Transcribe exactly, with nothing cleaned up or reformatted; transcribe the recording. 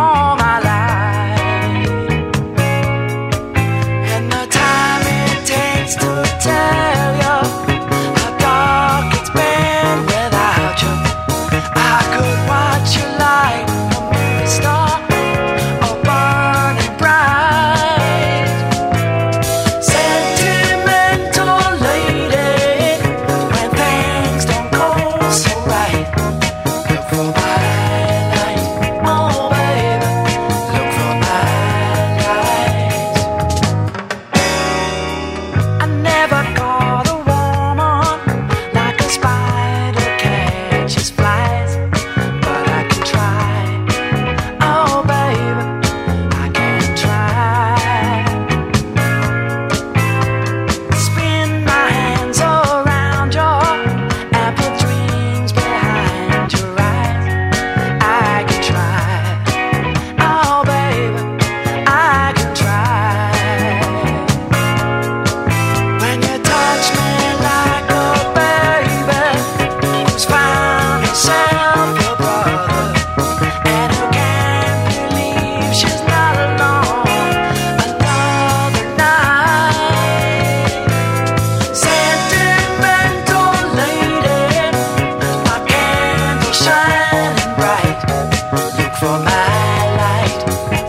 all my life, and the time it takes to tell you how dark it's been without you. I could watch you like a movie star, all burning bright. Sentimental lady, when things don't go so right, look for my light, oh baby, look for my light. I never caught a woman like a spider catches flies, but I can try, oh baby, I can try. Spin my hands around your and put dreams behind your eyes. I can try, oh baby, I can try. When you touch me like a baby who's found herself a brother, and who can't believe she's not alone another night. Sentimental lady, my candle shining bright, look for my light,